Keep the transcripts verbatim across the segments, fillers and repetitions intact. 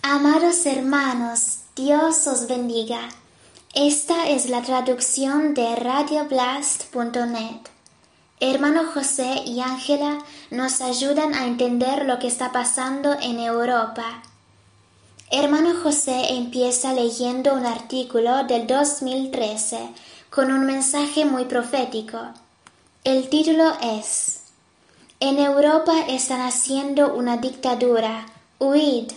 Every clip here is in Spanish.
Amados hermanos, Dios os bendiga. Esta es la traducción de radio blast punto net. Hermano José y Ángela nos ayudan a entender lo que está pasando en Europa. Hermano José empieza leyendo un artículo del dos mil trece con un mensaje muy profético. El título es: En Europa están haciendo una dictadura, huid.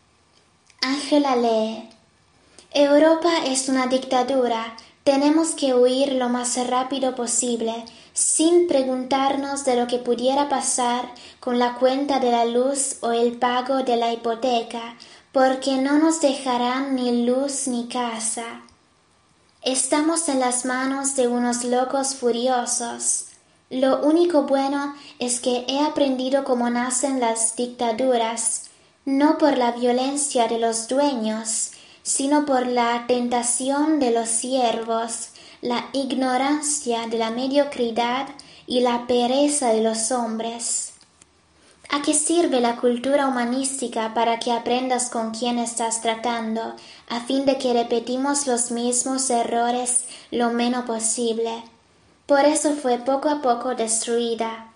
Ángela lee: Europa es una dictadura, tenemos que huir lo más rápido posible, sin preguntarnos de lo que pudiera pasar con la cuenta de la luz o el pago de la hipoteca, porque no nos dejarán ni luz ni casa. Estamos en las manos de unos locos furiosos. Lo único bueno es que he aprendido cómo nacen las dictaduras, no por la violencia de los dueños, sino por la tentación de los siervos, la ignorancia de la mediocridad y la pereza de los hombres. ¿A qué sirve la cultura humanística para que aprendas con quién estás tratando, a fin de que repetimos los mismos errores lo menos posible? Por eso fue poco a poco destruida.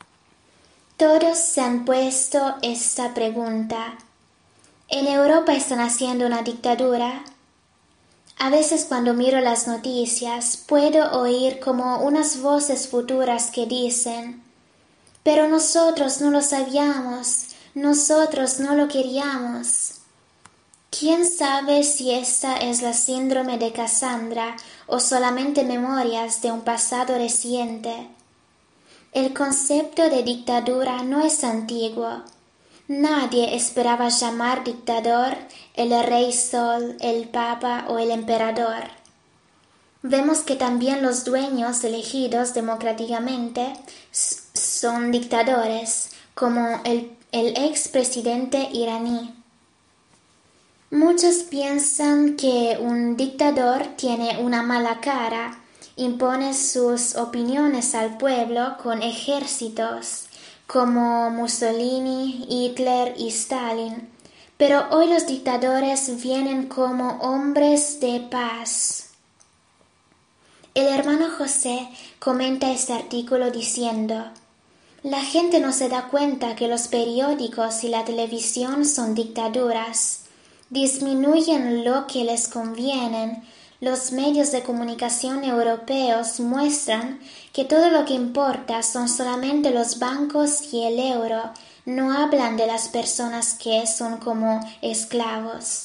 Todos se han puesto esta pregunta. ¿En Europa están haciendo una dictadura? A veces cuando miro las noticias puedo oír como unas voces futuras que dicen: pero nosotros no lo sabíamos, nosotros no lo queríamos. ¿Quién sabe si esta es la síndrome de Cassandra o solamente memorias de un pasado reciente? El concepto de dictadura no es antiguo. Nadie esperaba llamar dictador el rey Sol, el papa o el emperador. Vemos que también los dueños elegidos democráticamente son dictadores, como el, el expresidente iraní. Muchos piensan que un dictador tiene una mala cara, impone sus opiniones al pueblo con ejércitos, como Mussolini, Hitler y Stalin, pero hoy los dictadores vienen como hombres de paz. El hermano José comenta este artículo diciendo: la gente no se da cuenta que los periódicos y la televisión son dictaduras, disminuyen lo que les conviene. Los medios de comunicación europeos muestran que todo lo que importa son solamente los bancos y el euro, no hablan de las personas que son como esclavos.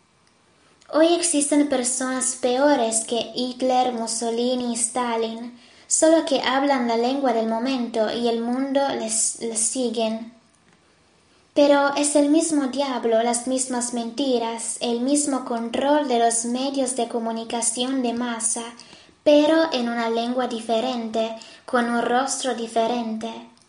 Hoy existen personas peores que Hitler, Mussolini y Stalin, solo que hablan la lengua del momento y el mundo les, les siguen. Pero es el mismo diablo, las mismas mentiras, el mismo control de los medios de comunicación de masa, pero en una lengua diferente, con un rostro diferente.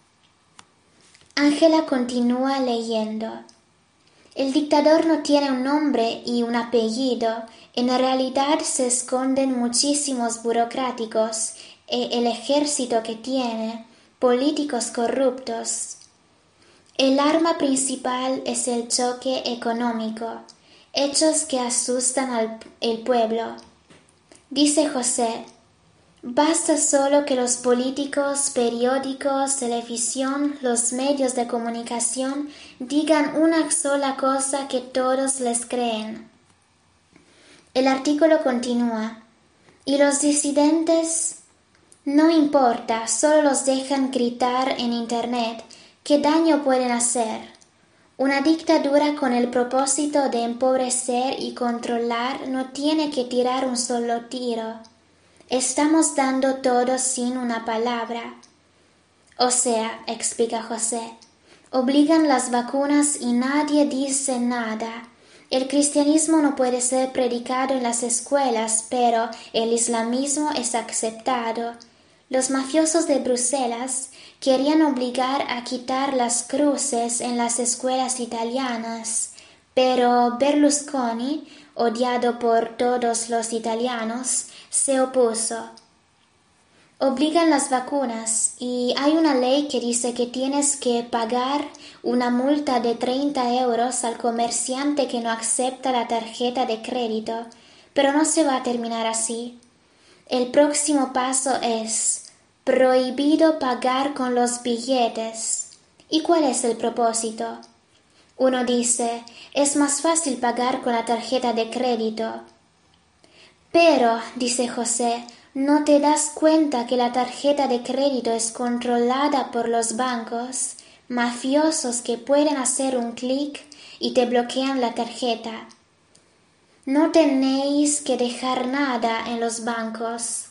Ángela continúa leyendo. El dictador no tiene un nombre y un apellido, en realidad se esconden muchísimos burocráticos e el ejército que tiene, políticos corruptos. El arma principal es el choque económico, hechos que asustan al el pueblo. Dice José: basta solo que los políticos, periódicos, televisión, los medios de comunicación digan una sola cosa que todos les creen. El artículo continúa: y los disidentes, no importa, solo los dejan gritar en internet. ¿Qué daño pueden hacer? Una dictadura con el propósito de empobrecer y controlar no tiene que tirar un solo tiro. Estamos dando todo sin una palabra. O sea, explica José, obligan las vacunas y nadie dice nada. El cristianismo no puede ser predicado en las escuelas, pero el islamismo es aceptado. Los mafiosos de Bruselas querían obligar a quitar las cruces en las escuelas italianas, pero Berlusconi, odiado por todos los italianos, se opuso. Obligan las vacunas y hay una ley que dice que tienes que pagar una multa de treinta euros al comerciante que no acepta la tarjeta de crédito, pero no se va a terminar así. El próximo paso es prohibido pagar con los billetes. ¿Y cuál es el propósito? Uno dice, es más fácil pagar con la tarjeta de crédito. Pero, dice José, ¿no te das cuenta que la tarjeta de crédito es controlada por los bancos, mafiosos que pueden hacer un clic y te bloquean la tarjeta? No tenéis que dejar nada en los bancos.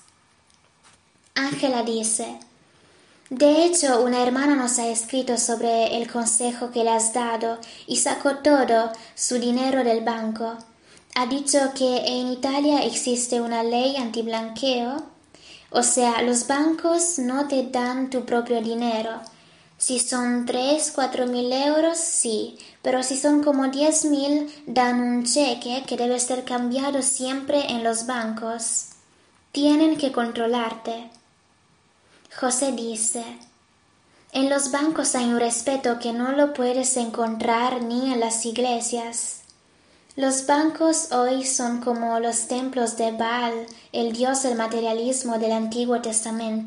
Ángela dice, de hecho, una hermana nos ha escrito sobre el consejo que le has dado y sacó todo su dinero del banco. Ha dicho que en Italia existe una ley antiblanqueo, o sea, los bancos no te dan tu propio dinero. Si son tres, cuatro mil euros, sí, pero si son como diez mil, dan un cheque que debe ser cambiado siempre en los bancos. Tienen que controlarte. José dice, en los bancos hay un respeto que no lo puedes encontrar ni en las iglesias. Los bancos hoy son como los templos de Baal, el dios del materialismo del Antiguo Testamento.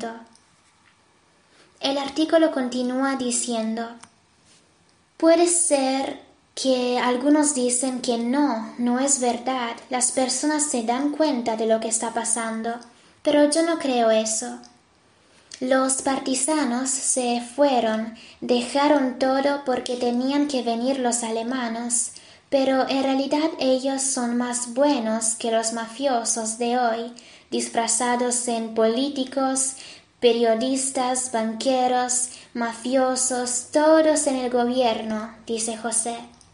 El artículo continúa diciendo, puede ser que algunos dicen que no, no es verdad, las personas se dan cuenta de lo que está pasando, pero yo no creo eso. Los partisanos se fueron, dejaron todo porque tenían que venir los alemanes, pero en realidad ellos son más buenos que los mafiosos de hoy, disfrazados en políticos, periodistas, banqueros, mafiosos, todos en el gobierno, dice José.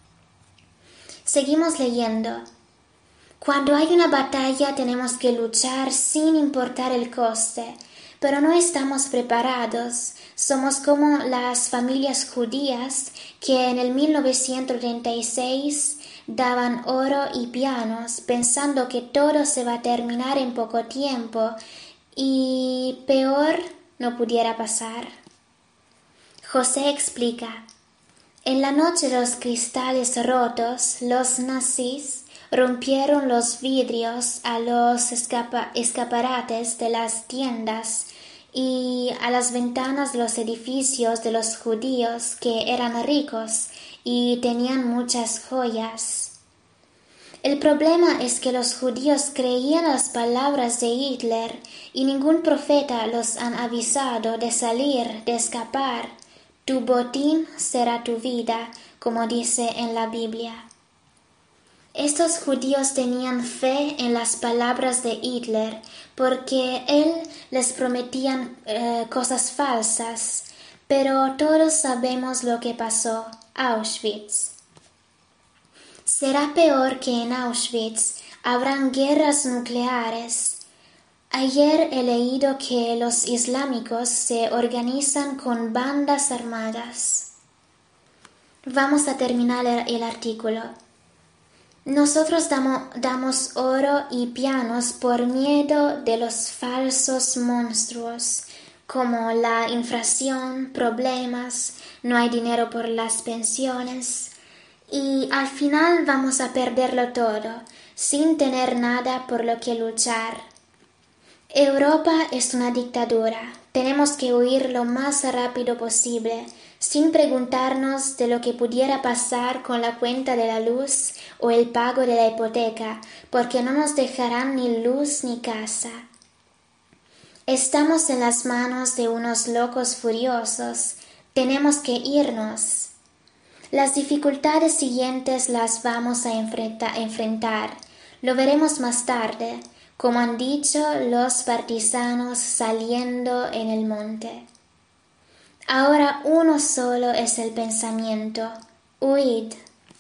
Seguimos leyendo. Cuando hay una batalla tenemos que luchar sin importar el coste, pero no estamos preparados. Somos como las familias judías que en el mil novecientos treinta y seis daban oro y pianos pensando que todo se va a terminar en poco tiempo y peor no pudiera pasar. José explica, en la noche de los cristales rotos, los nazis rompieron los vidrios a los escapa- escaparates de las tiendas y a las ventanas de los edificios de los judíos que eran ricos y tenían muchas joyas. El problema es que los judíos creían las palabras de Hitler y ningún profeta los han avisado de salir, de escapar. Tu botín será tu vida, como dice en la Biblia. Estos judíos tenían fe en las palabras de Hitler porque él les prometía eh, cosas falsas, pero todos sabemos lo que pasó, Auschwitz. Será peor que en Auschwitz, habrán guerras nucleares. Ayer he leído que los islámicos se organizan con bandas armadas. Vamos a terminar el, el artículo. Nosotros damos, damos oro y pianos por miedo de los falsos monstruos, como la inflación, problemas, no hay dinero por las pensiones, y al final vamos a perderlo todo, sin tener nada por lo que luchar. Europa es una dictadura, tenemos que huir lo más rápido posible, sin preguntarnos de lo que pudiera pasar con la cuenta de la luz o el pago de la hipoteca, porque no nos dejarán ni luz ni casa. Estamos en las manos de unos locos furiosos, tenemos que irnos. Las dificultades siguientes las vamos a enfrenta- enfrentar, lo veremos más tarde, como han dicho los partisanos saliendo en el monte. Ahora uno solo es el pensamiento, huid.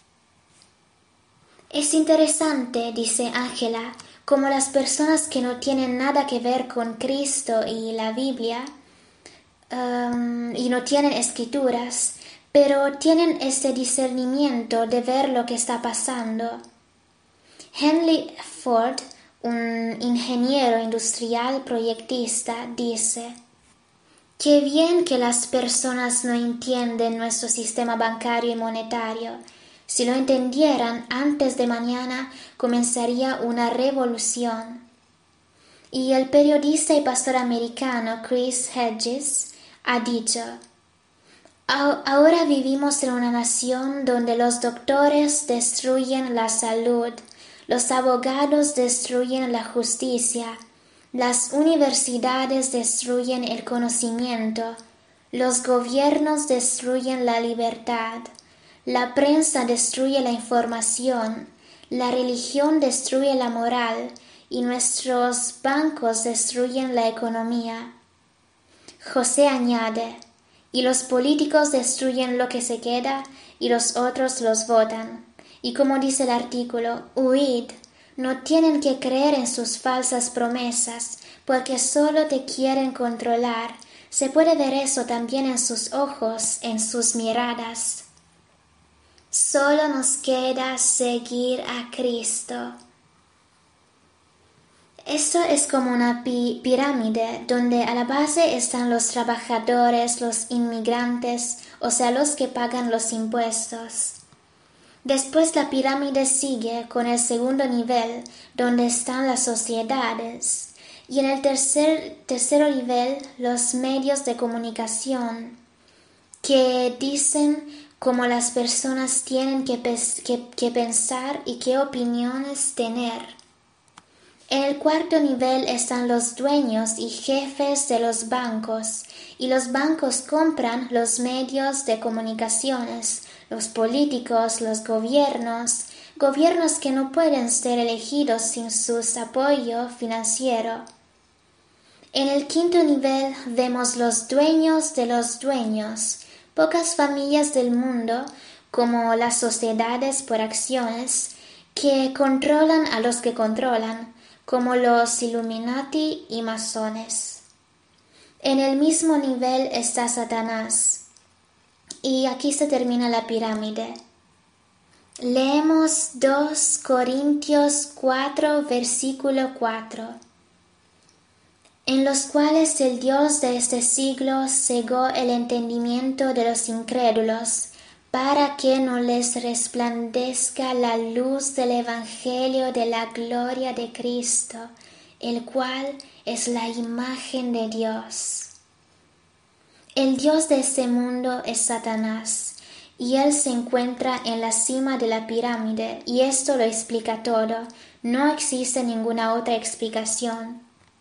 Es interesante, dice Ángela, como las personas que no tienen nada que ver con Cristo y la Biblia, um, y no tienen escrituras, pero tienen este discernimiento de ver lo que está pasando. Henry Ford, un ingeniero industrial proyectista, dice: «Qué bien que las personas no entienden nuestro sistema bancario y monetario. Si lo entendieran, antes de mañana comenzaría una revolución». Y el periodista y pastor americano Chris Hedges ha dicho: «Ahora vivimos en una nación donde los doctores destruyen la salud, los abogados destruyen la justicia, las universidades destruyen el conocimiento, los gobiernos destruyen la libertad, la prensa destruye la información, la religión destruye la moral y nuestros bancos destruyen la economía». José añade: «Y los políticos destruyen lo que se queda y los otros los votan. Y como dice el artículo, huid, no tienen que creer en sus falsas promesas, porque solo te quieren controlar. Se puede ver eso también en sus ojos, en sus miradas. Solo nos queda seguir a Cristo». Esto es como una pi- pirámide donde a la base están los trabajadores, los inmigrantes, o sea, los que pagan los impuestos. Después la pirámide sigue con el segundo nivel, donde están las sociedades, y en el tercer, tercer nivel los medios de comunicación, que dicen cómo las personas tienen que, pes- que, que pensar y qué opiniones tener. En el cuarto nivel están los dueños y jefes de los bancos, y los bancos compran los medios de comunicaciones, los políticos, los gobiernos, gobiernos que no pueden ser elegidos sin su apoyo financiero. En el quinto nivel vemos los dueños de los dueños, pocas familias del mundo, como las sociedades por acciones, que controlan a los que controlan, como los Illuminati y masones. En el mismo nivel está Satanás. Y aquí se termina la pirámide. Leemos dos Corintios cuatro, versículo cuatro. En los cuales el Dios de este siglo cegó el entendimiento de los incrédulos, para que no les resplandezca la luz del Evangelio de la gloria de Cristo, el cual es la imagen de Dios. El Dios de este mundo es Satanás, y él se encuentra en la cima de la pirámide, y esto lo explica todo. No existe ninguna otra explicación.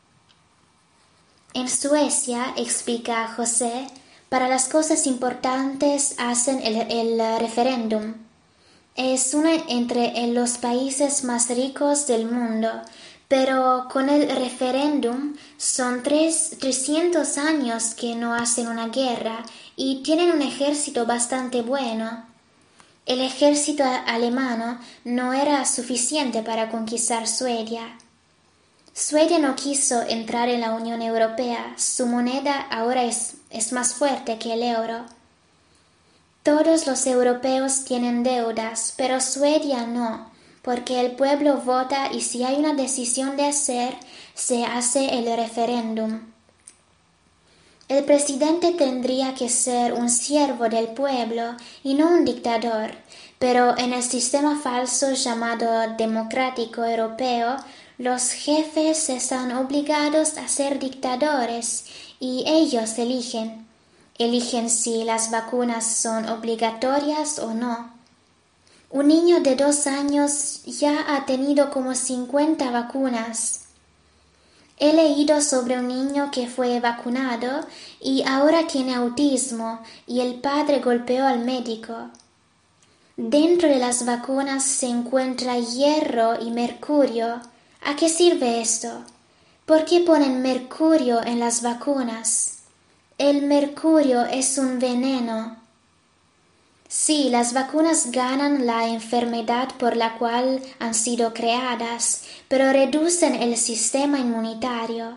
En Suecia, explica José, para las cosas importantes hacen el, el referéndum. Es uno entre los países más ricos del mundo, pero con el referéndum son tres, trescientos años que no hacen una guerra y tienen un ejército bastante bueno. El ejército alemán no era suficiente para conquistar Suecia. Suecia no quiso entrar en la Unión Europea, su moneda ahora es, es más fuerte que el euro. Todos los europeos tienen deudas, pero Suecia no, porque el pueblo vota y si hay una decisión de hacer, se hace el referéndum. El presidente tendría que ser un siervo del pueblo y no un dictador, pero en el sistema falso llamado democrático europeo, los jefes están obligados a ser dictadores y ellos eligen. Eligen si las vacunas son obligatorias o no. Un niño de dos años ya ha tenido como cincuenta vacunas. He leído sobre un niño que fue vacunado y ahora tiene autismo y el padre golpeó al médico. Dentro de las vacunas se encuentra hierro y mercurio. ¿A qué sirve esto? ¿Por qué ponen mercurio en las vacunas? El mercurio es un veneno. Sí, las vacunas ganan la enfermedad por la cual han sido creadas, pero reducen el sistema inmunitario.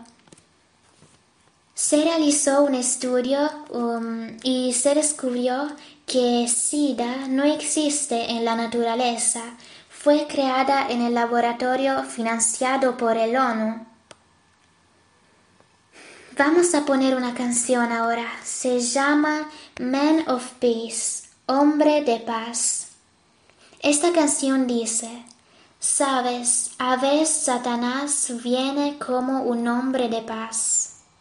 Se realizó un estudio um, y se descubrió que SIDA no existe en la naturaleza. fue creada en el laboratorio financiado por el ONU. Vamos a poner una canción ahora. Se llama Man of Peace, Hombre de Paz. Esta canción dice: sabes, a veces Satanás viene como un hombre de paz.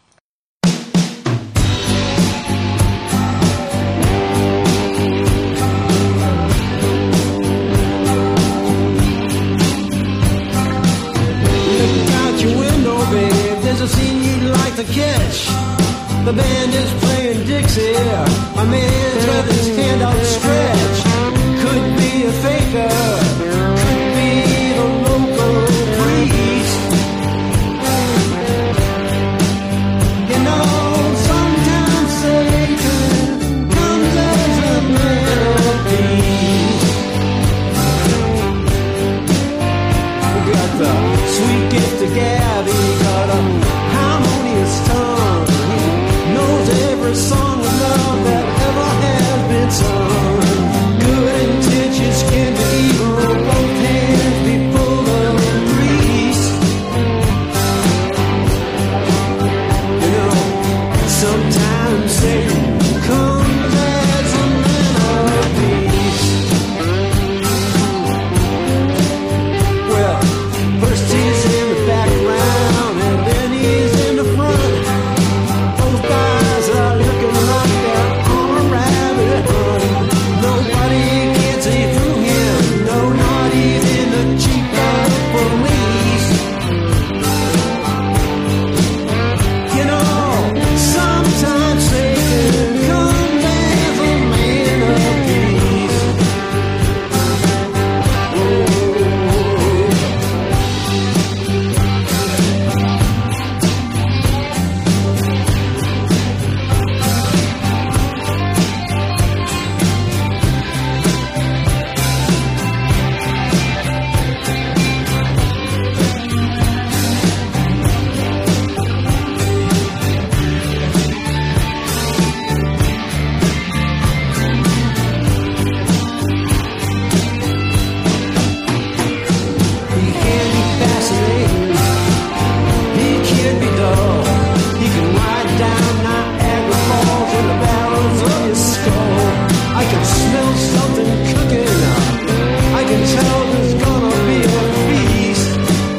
There's a scene you'd like to catch. The band is playing Dixie. A man's got his hand outstretched. Could be a faker. Could be the local priest. You know, sometimes Satan comes as a man of peace. We got the sweet gift of gab. He got a harmonious tongue. He knows every song of love that ever has been sung. Good intentions can be evil. Both hands be full of grease. You know, sometimes Satan comes as a man of peace. Well, first he's in the background and then he's in the front. Those guys are looking like they're on a rabbit hunt. Nobody can see through him, no, not even the chief of police. You know, sometimes Satan comes as a man of peace. Oh. He can be fascinating, he can be dull. He can ride down Niagara Falls in the barrels of his skull. I can smell something cooking up. I can tell there's gonna be a feast.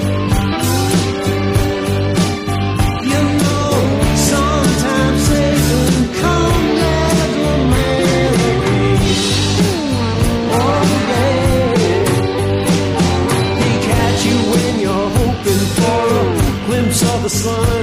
You know, sometimes Satan comes as a man of peace. Oh yeah. He catch you when you're hoping for a glimpse of the sun.